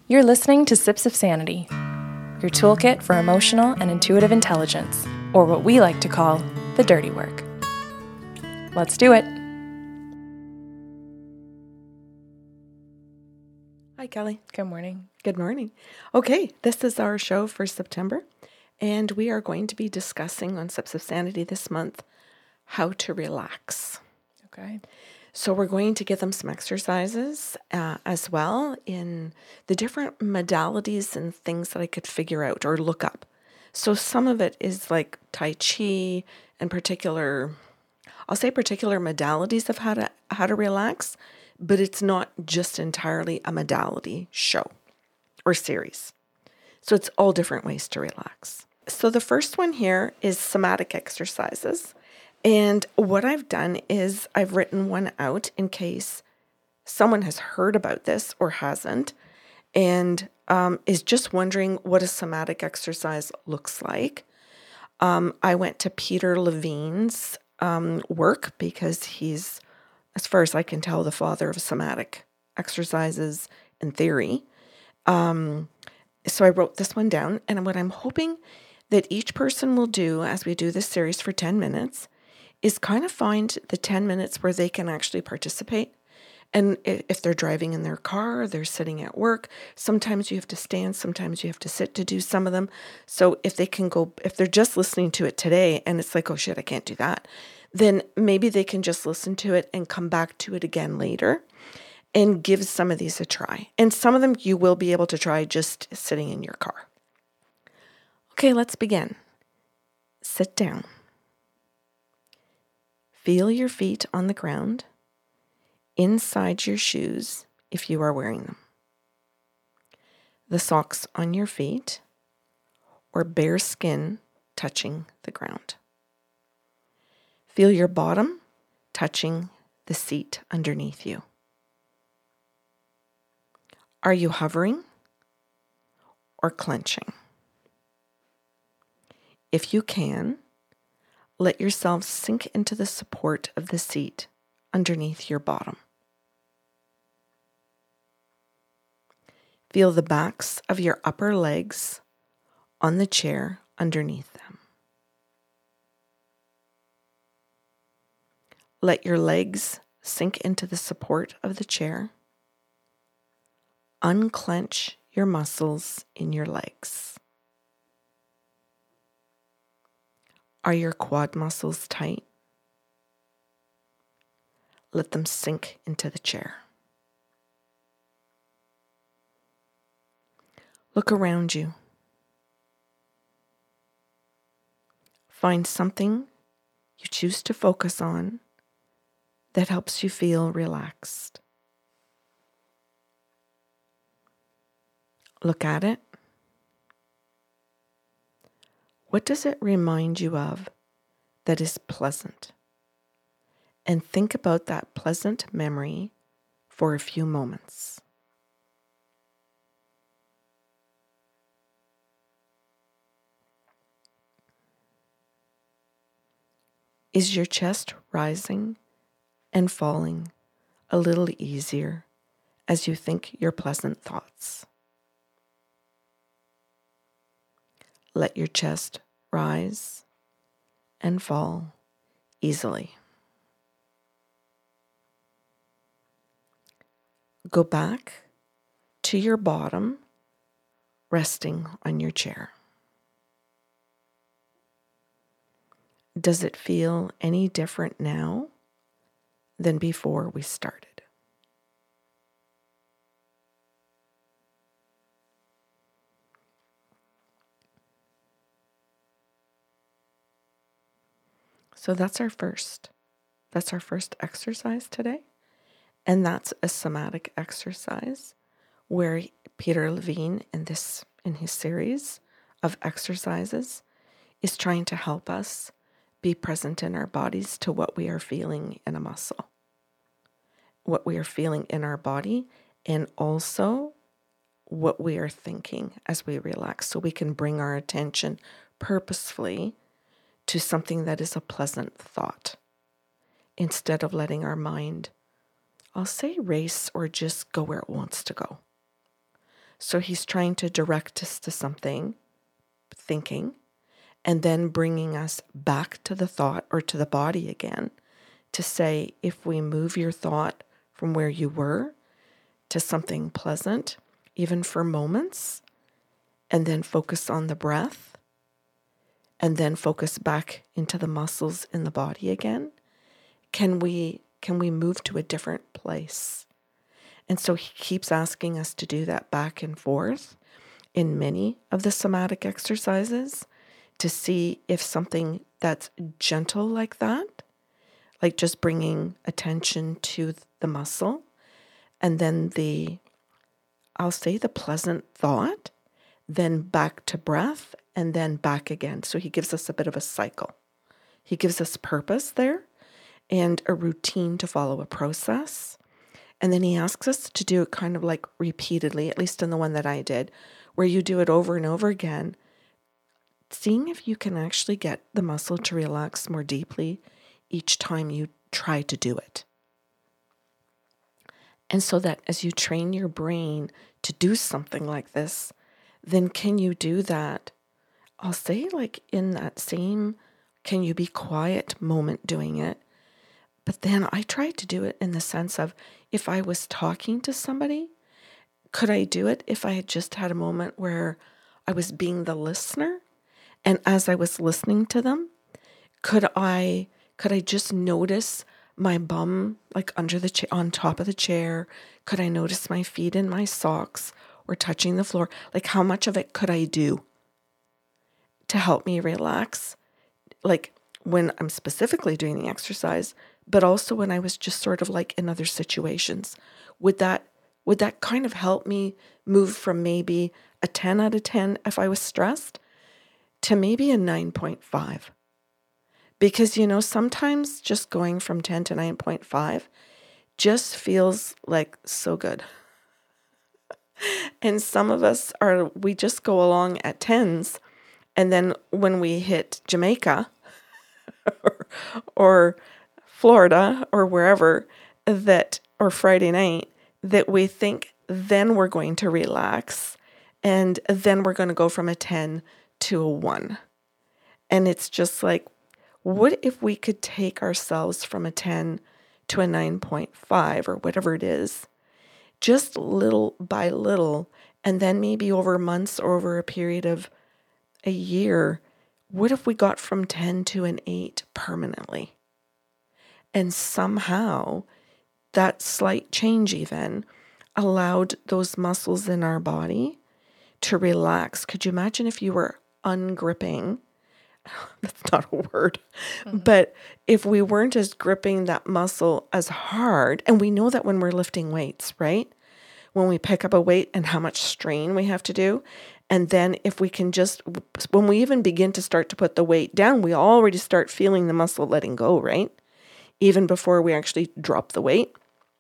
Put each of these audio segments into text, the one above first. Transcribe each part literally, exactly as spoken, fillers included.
You're listening to Sips of Sanity, your toolkit for emotional and intuitive intelligence, or what we like to call the dirty work. Let's do it. Hi, Kelly. Good morning. Good morning. Okay, this is our show for September, and we are going to be discussing on Sips of Sanity this month how to relax. Okay. So we're going to give them some exercises uh, as well in the different modalities and things that I could figure out or look up. So some of it is like Tai Chi and particular, I'll say particular modalities of how to how to relax, but it's not just entirely a modality show or series. So it's all different ways to relax. So the first one here is somatic exercises. And what I've done is I've written one out in case someone has heard about this or hasn't and um, is just wondering what a somatic exercise looks like. Um, I went to Peter Levine's um, work because he's, as far as I can tell, the father of somatic exercises and theory. Um, so I wrote this one down, and what I'm hoping that each person will do as we do this series for ten minutes is kind of find the ten minutes where they can actually participate. And if they're driving in their car, they're sitting at work, sometimes you have to stand, sometimes you have to sit to do some of them. So if they can go, if they're just listening to it today and it's like, oh shit, I can't do that, then maybe they can just listen to it and come back to it again later and give some of these a try. And some of them you will be able to try just sitting in your car. Okay, let's begin. Sit down. Feel your feet on the ground, inside your shoes if you are wearing them. The socks on your feet or bare skin touching the ground. Feel your bottom touching the seat underneath you. Are you hovering or clenching? If you can, let yourself sink into the support of the seat underneath your bottom. Feel the backs of your upper legs on the chair underneath them. Let your legs sink into the support of the chair. Unclench your muscles in your legs. Are your quad muscles tight? Let them sink into the chair. Look around you. Find something you choose to focus on that helps you feel relaxed. Look at it. What does it remind you of that is pleasant? And think about that pleasant memory for a few moments. Is your chest rising and falling a little easier as you think your pleasant thoughts? Let your chest rise and fall easily. Go back to your bottom, resting on your chair. Does it feel any different now than before we started? So that's our first. That's our first exercise today. And that's a somatic exercise where Peter Levine in this in his series of exercises is trying to help us be present in our bodies to what we are feeling in a muscle, what we are feeling in our body, and also what we are thinking as we relax, so we can bring our attention purposefully to something that is a pleasant thought instead of letting our mind, I'll say, race or just go where it wants to go. So he's trying to direct us to something, thinking, and then bringing us back to the thought or to the body again to say, if we move your thought from where you were to something pleasant, even for moments, and then focus on the breath, and then focus back into the muscles in the body again, can we can we move to a different place? And so he keeps asking us to do that back and forth in many of the somatic exercises to see if something that's gentle like that, like just bringing attention to the muscle, and then the, I'll say the pleasant thought, then back to breath, and then back again. So he gives us a bit of a cycle. He gives us purpose there and a routine to follow, a process. And then he asks us to do it kind of like repeatedly, at least in the one that I did, where you do it over and over again, seeing if you can actually get the muscle to relax more deeply each time you try to do it. And so that as you train your brain to do something like this, then can you do that? I'll say like in that same, can you be quiet moment doing it? But then I tried to do it in the sense of if I was talking to somebody, could I do it if I had just had a moment where I was being the listener? And as I was listening to them, could I could I just notice my bum like under the cha- on top of the chair? Could I notice my feet in my socks or touching the floor? Like how much of it could I do to help me relax? Like when I'm specifically doing the exercise, but also when I was just sort of like in other situations. Would that would that kind of help me move from maybe a ten out of ten if I was stressed to maybe a nine point five? Because, you know, sometimes just going from ten to nine point five just feels like so good. And some of us are, we just go along at tens. And then when we hit Jamaica or, or Florida or wherever that, or Friday night, that we think then we're going to relax and then we're going to go from a ten to a one. And it's just like, what if we could take ourselves from a ten to a nine point five or whatever it is, just little by little, and then maybe over months or over a period of a year, what if we got from ten to an eight permanently? And somehow that slight change even allowed those muscles in our body to relax. Could you imagine if you were ungripping? That's not a word, mm-hmm. But if we weren't as gripping that muscle as hard, and we know that when we're lifting weights, right? When we pick up a weight and how much strain we have to do. And then if we can just, when we even begin to start to put the weight down, we already start feeling the muscle letting go, right? Even before we actually drop the weight.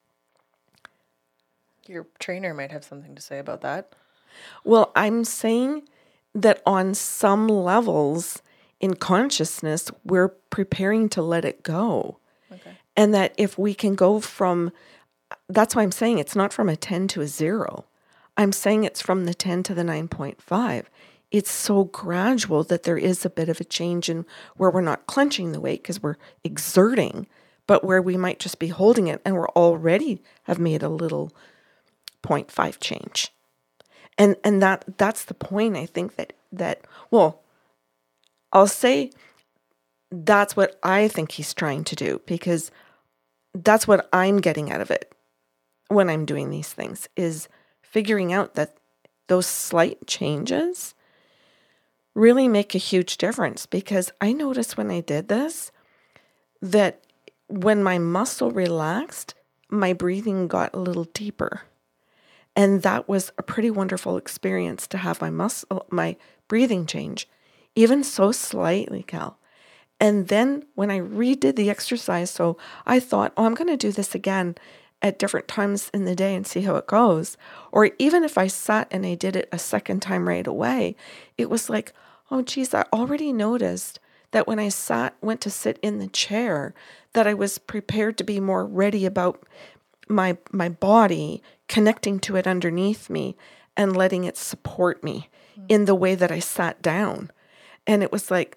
Your trainer might have something to say about that. Well, I'm saying that on some levels in consciousness, we're preparing to let it go. Okay. And that if we can go from, that's why I'm saying it's not from a ten to a zero. I'm saying it's from the ten to the nine point five. It's so gradual that there is a bit of a change in where we're not clenching the weight because we're exerting, but where we might just be holding it and we're already have made a little zero point five change. And and that that's the point, I think, that, that well, I'll say that's what I think he's trying to do, because that's what I'm getting out of it when I'm doing these things, is figuring out that those slight changes really make a huge difference. Because I noticed when I did this, that when my muscle relaxed, my breathing got a little deeper. And that was a pretty wonderful experience to have my muscle, my breathing change, even so slightly, Cal. And then when I redid the exercise, so I thought, oh, I'm going to do this again at different times in the day and see how it goes. Or even if I sat and I did it a second time right away, it was like, oh, geez, I already noticed that when I sat, went to sit in the chair, that I was prepared to be more ready about my my body, connecting to it underneath me, and letting it support me mm. in the way that I sat down. And it was like,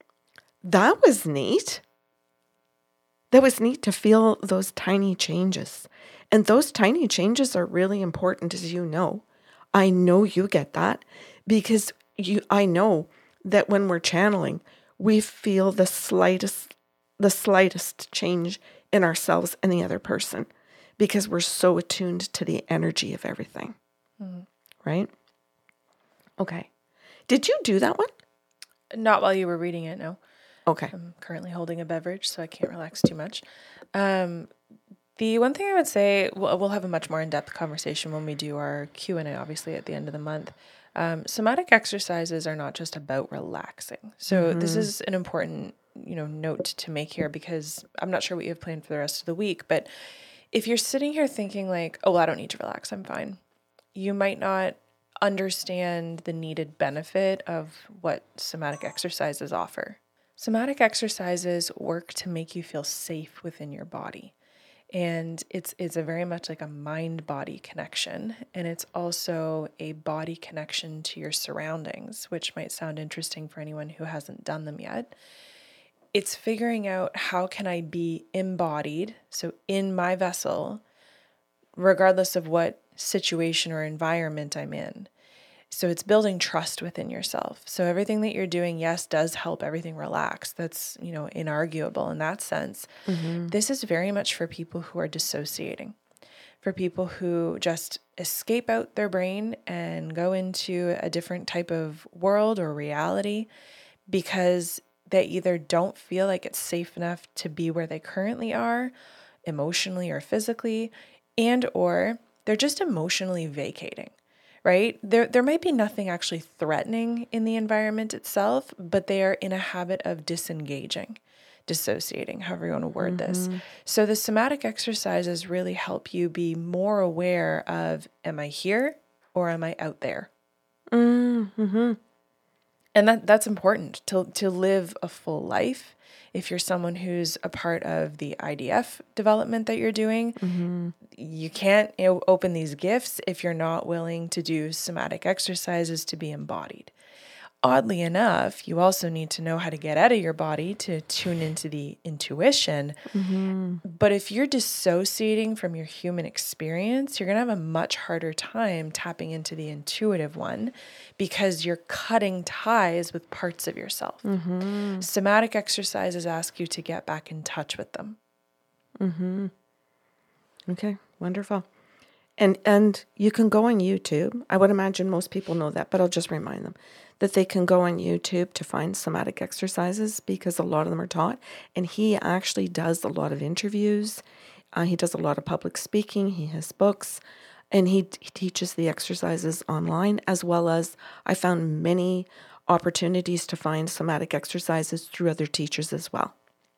that was neat. That was neat to feel those tiny changes. And those tiny changes are really important, as you know. I know you get that because you. I know that when we're channeling, we feel the slightest, the slightest change in ourselves and the other person because we're so attuned to the energy of everything. Mm-hmm. Right? Okay. Did you do that one? Not while you were reading it, no. Okay. I'm currently holding a beverage, so I can't relax too much. Um, the one thing I would say, we'll, we'll have a much more in-depth conversation when we do our Q and A, obviously, at the end of the month. Um, somatic exercises are not just about relaxing. So mm-hmm. this is an important, you know, note to make here because I'm not sure what you have planned for the rest of the week, but if you're sitting here thinking like, oh, well, I don't need to relax, I'm fine, you might not understand the needed benefit of what somatic exercises offer. Somatic exercises work to make you feel safe within your body. And it's it's a very much like a mind-body connection. And it's also a body connection to your surroundings, which might sound interesting for anyone who hasn't done them yet. It's figuring out how can I be embodied, so in my vessel, regardless of what situation or environment I'm in. So it's building trust within yourself. So everything that you're doing, yes, does help everything relax. That's, you know, inarguable in that sense. Mm-hmm. This is very much for people who are dissociating, for people who just escape out their brain and go into a different type of world or reality because they either don't feel like it's safe enough to be where they currently are, emotionally or physically, and or they're just emotionally vacating. Right? There there might be nothing actually threatening in the environment itself, but they are in a habit of disengaging, dissociating, however you want to word mm-hmm. this. So the somatic exercises really help you be more aware of, am I here or am I out there? Mm-hmm. And that that's important to to live a full life. If you're someone who's a part of the I D F development that you're doing, mm-hmm. you can't you know, open these gifts if you're not willing to do somatic exercises to be embodied. Oddly enough, you also need to know how to get out of your body to tune into the intuition. Mm-hmm. But if you're dissociating from your human experience, you're going to have a much harder time tapping into the intuitive one because you're cutting ties with parts of yourself. Mm-hmm. Somatic exercises ask you to get back in touch with them. Mm-hmm. Okay, wonderful. And and you can go on YouTube. I would imagine most people know that, but I'll just remind them that they can go on YouTube to find somatic exercises because a lot of them are taught. And he actually does a lot of interviews. Uh, he does a lot of public speaking. He has books. And he, he teaches the exercises online, as well as I found many opportunities to find somatic exercises through other teachers as well.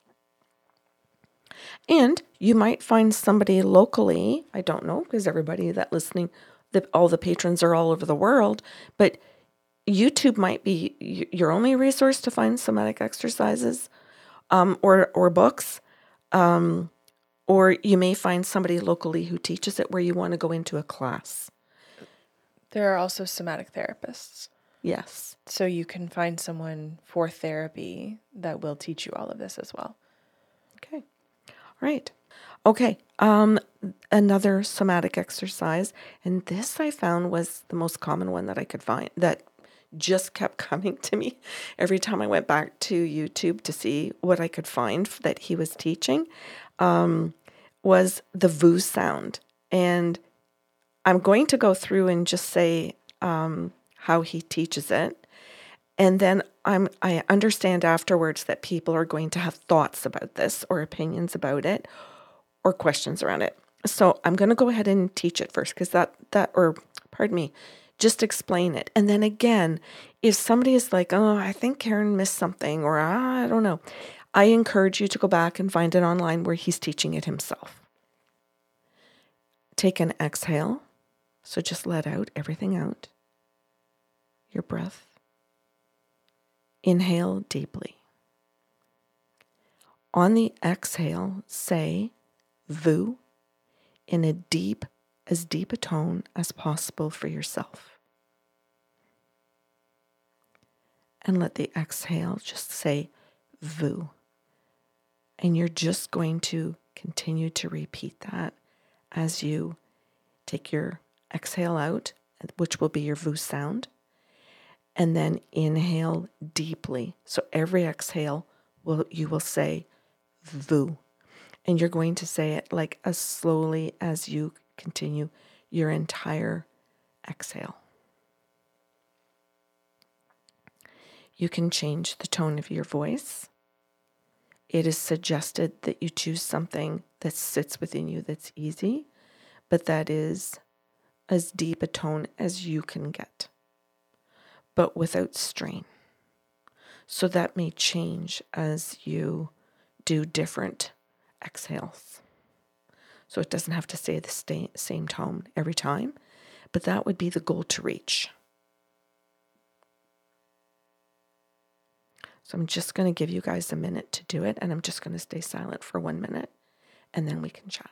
And you might find somebody locally, I don't know, because everybody that listening, the, all the patrons are all over the world, but YouTube might be your only resource to find somatic exercises um, or, or books. Um, or you may find somebody locally who teaches it where you want to go into a class. There are also somatic therapists. Yes. So you can find someone for therapy that will teach you all of this as well. Okay. Right. Okay. Um, another somatic exercise, and this I found was the most common one that I could find that just kept coming to me every time I went back to YouTube to see what I could find that he was teaching, um, was the V U sound. And I'm going to go through and just say um, how he teaches it. And then I'm, I understand afterwards that people are going to have thoughts about this or opinions about it or questions around it. So I'm going to go ahead and teach it first because that, that, or pardon me, just explain it. And then again, if somebody is like, oh, I think Karen missed something or ah, I don't know, I encourage you to go back and find it online where he's teaching it himself. Take an exhale. So just let out everything out. Your breath. Inhale deeply. On the exhale, say V U in a deep, as deep a tone as possible for yourself. And let the exhale just say vu. And you're just going to continue to repeat that as you take your exhale out, which will be your vu sound, and then inhale deeply. So every exhale, will you will say vu. And you're going to say it like as slowly as you continue your entire exhale. You can change the tone of your voice. It is suggested that you choose something that sits within you that's easy, but that is as deep a tone as you can get, but without strain. So that may change as you do different exhales. So it doesn't have to stay the sta- same tone every time, but that would be the goal to reach. So I'm just going to give you guys a minute to do it, and I'm just going to stay silent for one minute, and then we can chat.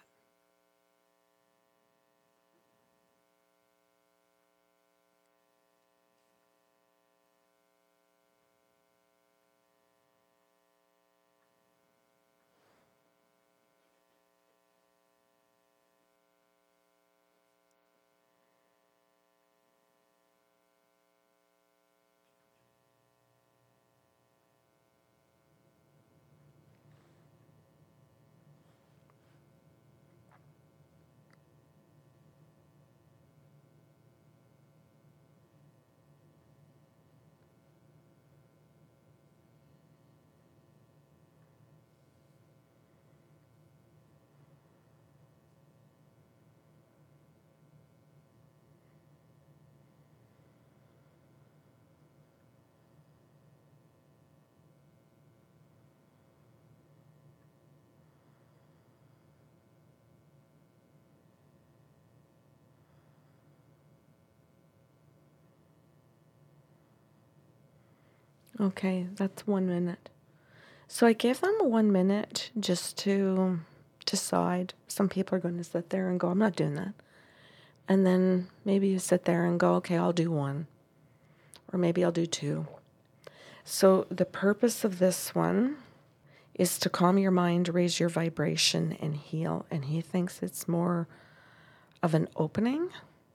Okay, that's one minute. So I gave them one minute just to decide. Some people are going to sit there and go, I'm not doing that. And then maybe you sit there and go, okay, I'll do one. Or maybe I'll do two. So the purpose of this one is to calm your mind, raise your vibration, and heal. And he thinks it's more of an opening,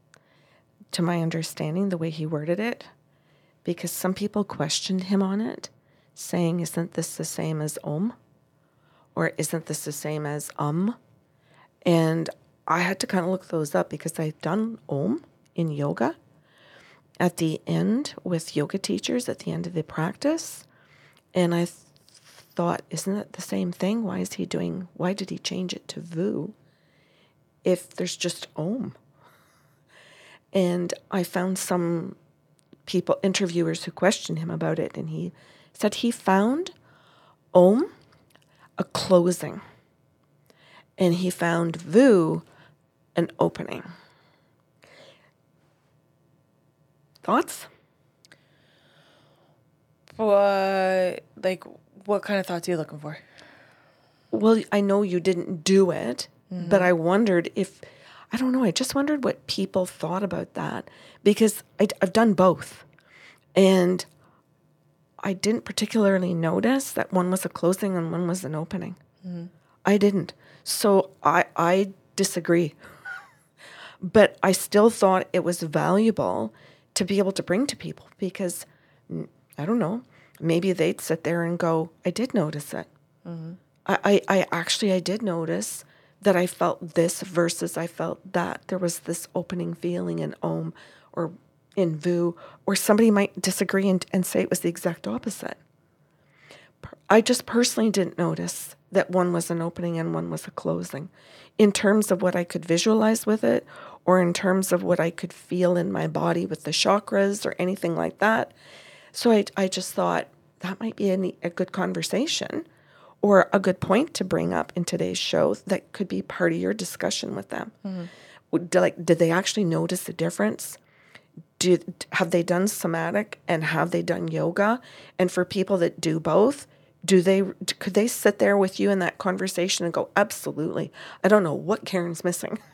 to my understanding, the way he worded it. Because some people questioned him on it, saying, isn't this the same as Om? Or isn't this the same as Um? And I had to kind of look those up because I've done Om in yoga at the end with yoga teachers at the end of the practice. And I th- thought, isn't it the same thing? Why is he doing, why did he change it to Vu if there's just Om? And I found some people, interviewers who questioned him about it, and he said he found Om a closing, and he found Vu an opening. Thoughts? What, like, what kind of thoughts are you looking for? Well, I know you didn't do it, mm-hmm. but I wondered if, I don't know, I just wondered what people thought about that, because I, I've done both. And I didn't particularly notice that one was a closing and one was an opening. Mm-hmm. I didn't. So I I disagree. But I still thought it was valuable to be able to bring to people because, I don't know, maybe they'd sit there and go, I did notice it. Mm-hmm. I, I, I actually, I did notice that I felt this versus I felt that. There was this opening feeling in Om or in Vu, or somebody might disagree and, and say it was the exact opposite. I just personally didn't notice that one was an opening and one was a closing in terms of what I could visualize with it or in terms of what I could feel in my body with the chakras or anything like that. So I, I just thought that might be a, a good conversation or a good point to bring up in today's show that could be part of your discussion with them. Mm-hmm. Did, like, did they actually notice the difference? Did, have they done somatic and have they done yoga? And for people that do both, do they could they sit there with you in that conversation and go, absolutely, I don't know what Karen's missing.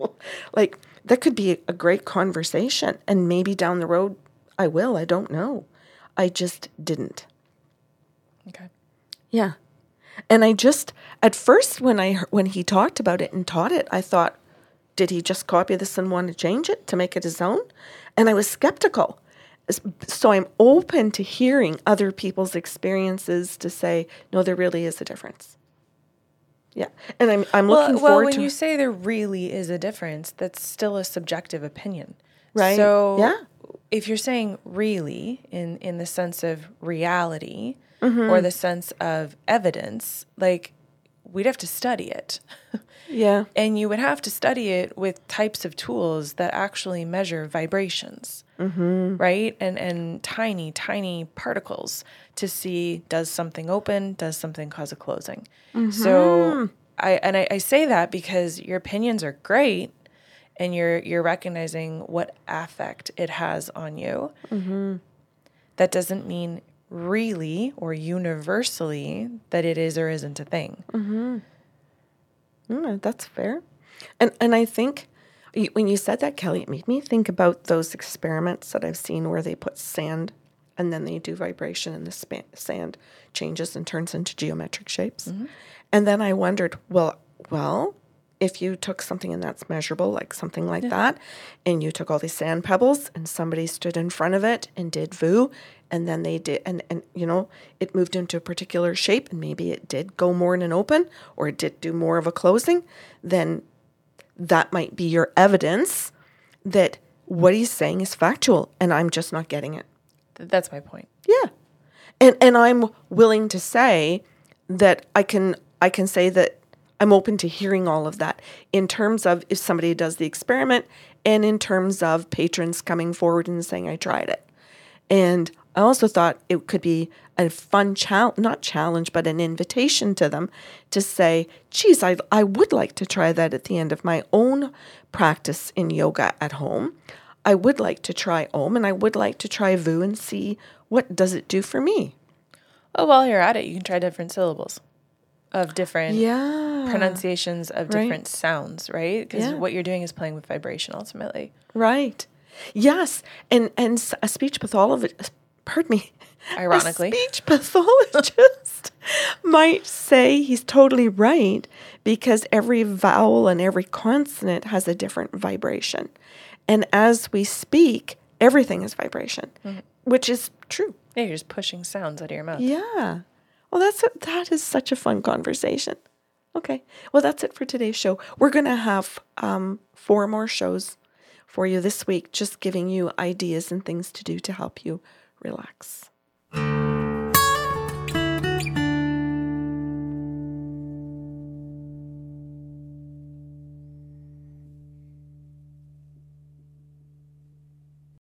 Like, that could be a great conversation. And maybe down the road, I will. I don't know. I just didn't. Okay. Yeah. And I just, at first, when I when he talked about it and taught it, I thought, did he just copy this and want to change it to make it his own? And I was skeptical. So I'm open to hearing other people's experiences to say, no, there really is a difference. Yeah. And I'm I'm Well, looking well, forward when to you say there really is a difference, that's still a subjective opinion. Right. So Yeah. if you're saying really in, in the sense of reality Mm-hmm. or the sense of evidence, like we'd have to study it. Yeah. And you would have to study it with types of tools that actually measure vibrations, Mm-hmm. right? And and tiny, tiny particles to see, does something open, does something cause a closing? So I and I, I say that because your opinions are great, and you're you're recognizing what affect it has on you. Mm-hmm. That doesn't mean really or universally that it is or isn't a thing. Mm-hmm. Mm, that's fair. And and I think y- when you said that, Kelly, it made me think about those experiments that I've seen where they put sand and then they do vibration and the spa- sand changes and turns into geometric shapes. Mm-hmm. And then I wondered, well, well, if you took something and that's measurable, like something like that, and you took all these sand pebbles and somebody stood in front of it and did VU, and then they did, and, and you know, it moved into a particular shape, and maybe it did go more in an open, or it did do more of a closing, then that might be your evidence that what he's saying is factual, and I'm just not getting it. Th- That's my point. Yeah. And and I'm willing to say that I can I can say that I'm open to hearing all of that in terms of if somebody does the experiment and in terms of patrons coming forward and saying I tried it. And I also thought it could be a fun challenge, not challenge, but an invitation to them to say, geez, I, I would like to try that at the end of my own practice in yoga at home. I would like to try Om and I would like to try VU and see what does it do for me. Well, while you're at it, you can try different syllables of different Yeah. pronunciations of Right. different sounds, right? Because Yeah. what you're doing is playing with vibration ultimately. Right. Yes. And and s- a speech pathologist, pardon me, Ironically. a speech pathologist might say he's totally right because every vowel and every consonant has a different vibration. And as we speak, everything is vibration, which is true. Yeah, you're just pushing sounds out of your mouth. Yeah. Well, that's a, that is such a fun conversation. Okay. Well, that's it for today's show. We're going to have um, four more shows for you this week, just giving you ideas and things to do to help you relax.